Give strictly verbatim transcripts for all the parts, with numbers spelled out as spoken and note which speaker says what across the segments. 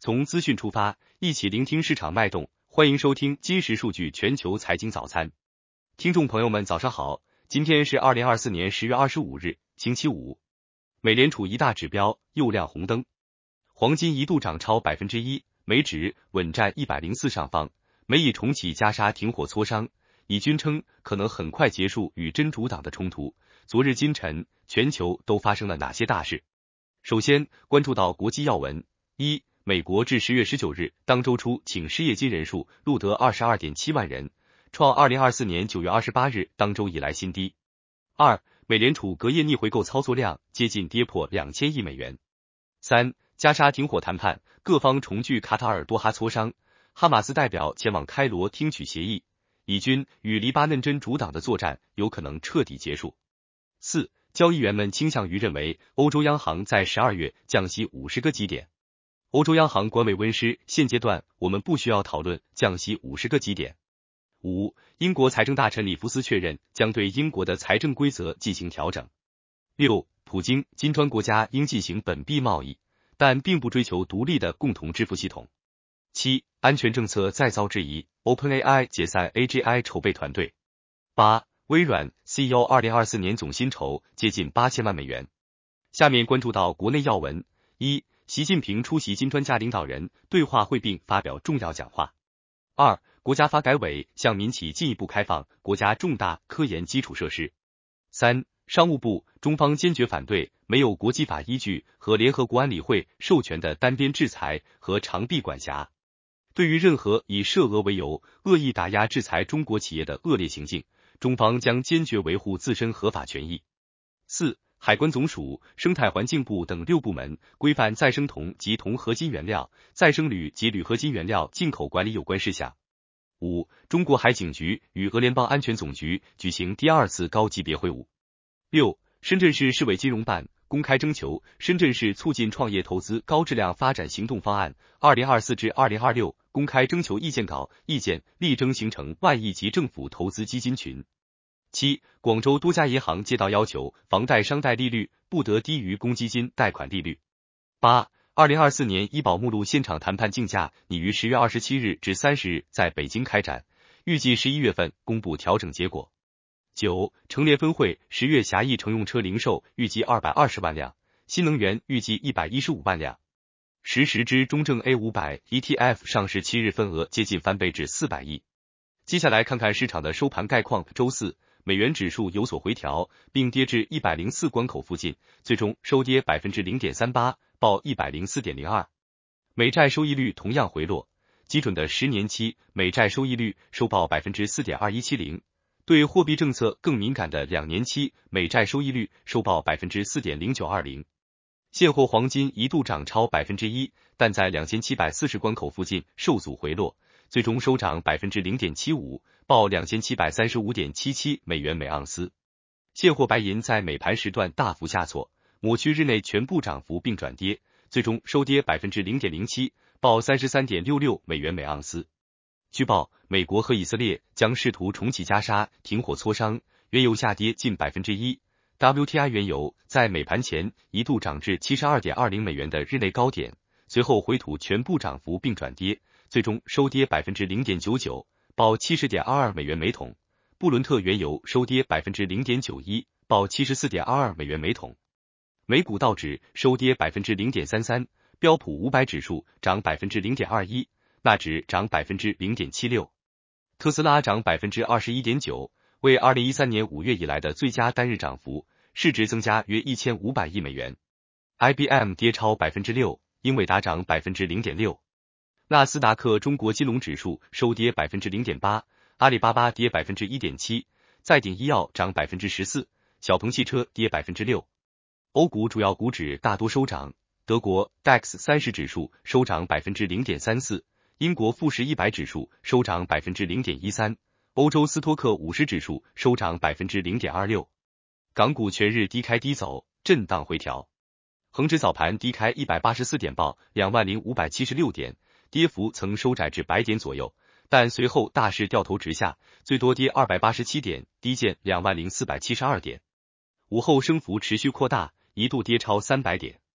Speaker 1: 从资讯出发，一起聆听市场脉动。欢迎收听今时数据全球财经早餐。听众朋友们早上好，今天是二零二四年十月二十五日，星期五。美联储一大指标又亮红灯，黄金一度涨超百分之一，美指稳占一百零四上方。美以重启加沙停火磋商，以军称可能很快结束与真主党的冲突。昨日今晨，全球都发生了哪些大事？首先关注到国际要闻。一、美国至十月十九日当周初请失业金人数录得 二十二点七万人，创二零二四年九月二十八日当周以来新低。二、美联储隔夜逆回购操作量接近跌破两千亿美元。三、加沙停火谈判，各方重聚卡塔尔多哈磋商，哈马斯代表前往开罗听取协议，以军与黎巴嫩真主党的作战有可能彻底结束。四、交易员们倾向于认为欧洲央行在十二月降息五十个基点。欧洲央行官委温湿，现阶段我们不需要讨论降息五十个基点。五、英国财政大臣里弗斯确认将对英国的财政规则进行调整。六、普京金砖国家应进行本币贸易，但并不追求独立的共同支付系统。七、安全政策再遭质疑 ，OpenAI 解散 A G I 筹备团队。八、微软 C E O 二零二四年总薪酬接近八千万美元。下面关注到国内要闻。一、习近平出席金专家领导人对话会并发表重要讲话。二、国家发改委向民企进一步开放国家重大科研基础设施。三、商务部中方坚决反对没有国际法依据和联合国安理会授权的单边制裁和长臂管辖。对于任何以涉俄为由恶意打压制裁中国企业的恶劣行径，中方将坚决维护自身合法权益。四、海关总署、生态环境部等六部门规范再生铜及铜合金原料、再生铝及铝合金原料进口管理有关事项。五、中国海警局与俄联邦安全总局举行第二次高级别会晤。六、深圳市市委金融办公开征求深圳市促进创业投资高质量发展行动方案 二零二四至二零二六 公开征求意见稿，意见力争形成万亿级政府投资基金群。七、广州多家银行接到要求，房贷商贷利率不得低于公积金贷款利率。八、二零二四年医保目录现场谈判竞价拟于十月二十七日至三十日在北京开展，预计十一月份公布调整结果。九、成联分会十月狭义乘用车零售预计二百二十万辆，新能源预计一百一十五万辆。十十只中证 A 五百 E T F 上市七日份额接近翻倍至四百亿。接下来看看市场的收盘概况。周四美元指数有所回调，并跌至一百零四关口附近，最终收跌 百分之零点三八， 报 一百零四点零二。美债收益率同样回落，基准的十年期美债收益率收报 百分之四点二一七零， 对货币政策更敏感的两年期美债收益率收报 百分之四点零九二零。现货黄金一度涨超 百分之一， 但在两千七百四十关口附近受阻回落，最终收涨 百分之零点七五， 报 两千七百三十五点七七美元每盎司。现货白银在美盘时段大幅下挫，抹去日内全部涨幅并转跌，最终收跌 百分之零点零七， 报 三十三点六六美元每盎司。据报，美国和以色列将试图重启加沙停火磋商，原油下跌近 百分之一。W T I 原油在美盘前一度涨至 七十二点二零美元的日内高点，随后回吐全部涨幅并转跌，最终收跌 百分之零点九九， 报 七十点二二美元每桶。布伦特原油收跌 百分之零点九一， 报 七十四点二二美元每桶。美股道指收跌 百分之零点三三， 标普五百指数涨 百分之零点二一， 纳指涨 百分之零点七六， 特斯拉涨 百分之二十一点九， 为二零一三年五月以来的最佳单日涨幅，市值增加约一千五百亿美元。I B M 跌超 百分之六， 英伟达涨 百分之零点六。纳斯达克中国金融指数收跌 百分之零点八， 阿里巴巴跌 百分之一点七， 再鼎医药涨 百分之十四， 小鹏汽车跌 百分之六。欧股主要股指大多收涨，德国 D A X 三十指数收涨 百分之零点三四， 英国富时一百指数收涨 百分之零点一三， 欧洲斯托克五十指数收涨 百分之零点二六。港股全日低开低走，震荡回调。恒指早盘低开一百八十四点，报 两万零五百七十六点，跌幅曾收窄至百点左右，但随后大势掉头直下，最多跌二百八十七点，低见 两万零四百七十二点。午后升幅持续扩大，一度跌超三百点。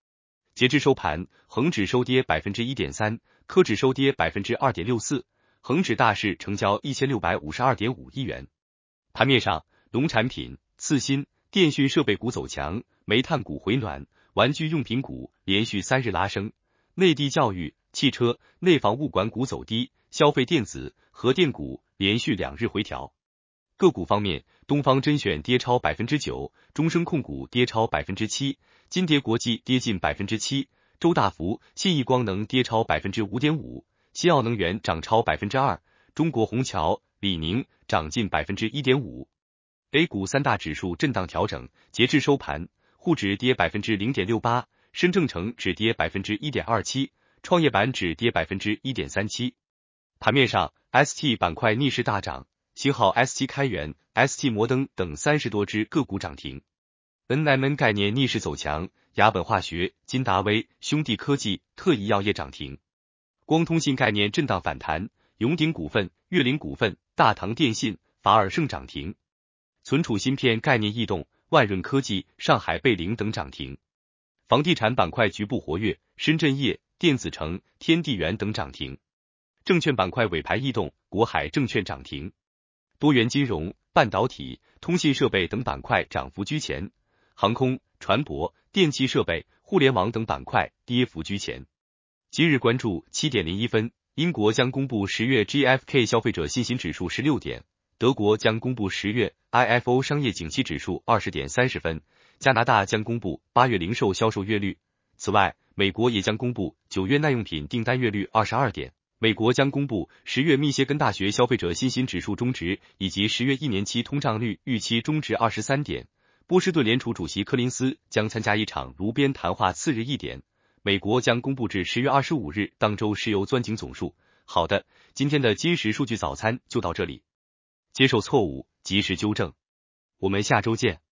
Speaker 1: 截至收盘，恒指收跌 百分之一点三， 科指收跌 百分之二点六四， 恒指大市成交 一千六百五十二点五亿元。盘面上，农产品、次新、电讯设备股走强，煤炭股回暖，玩具用品股连续三日拉升，内地教育、汽车、内房物管股走低，消费电子、核电股连续两日回调。个股方面，东方甄选跌超 百分之九， 中升控股跌超 百分之七， 金蝶国际跌近 百分之七， 周大福、信义光能跌超 百分之五点五， 新奥能源涨超 百分之二， 中国虹桥、李宁涨近 百分之一点五。 A 股三大指数震荡调整，截至收盘，沪指跌 百分之零点六八， 深证成指跌 百分之一点二七， 创业板指跌 百分之一点三七。 盘面上 S T 板块逆势大涨，型号 S 七 开源、S T 摩登等三十多只个股涨停。N M N 概念逆势走强，雅本化学、金达威、兄弟科技、特怡药业涨停。光通信概念震荡反弹，永鼎股份、粤林股份、大唐电信、法尔盛涨停。存储芯片概念异动，万润科技、上海贝灵等涨停。房地产板块局部活跃，深圳业、电子城、天地源等涨停。证券板块尾盘异动，国海证券涨停。多元金融、半导体、通信设备等板块涨幅居前，航空、船舶、电气设备、互联网等板块跌幅居前。今日关注七点零一分，英国将公布十月 G F K 消费者信心指数十六点，德国将公布十月 I F O 商业景气指数二十点三十分，加拿大将公布八月零售销售月率。此外，美国也将公布九月耐用品订单月率二十二点。美国将公布十月密歇根大学消费者信心指数终值，以及十月一年期通胀率预期终值二十三点。波士顿联储主席柯林斯将参加一场炉边谈话，次日一点。美国将公布至十月二十五日当周石油钻井总数。好的，今天的今时数据早餐就到这里。接受错误，及时纠正。我们下周见。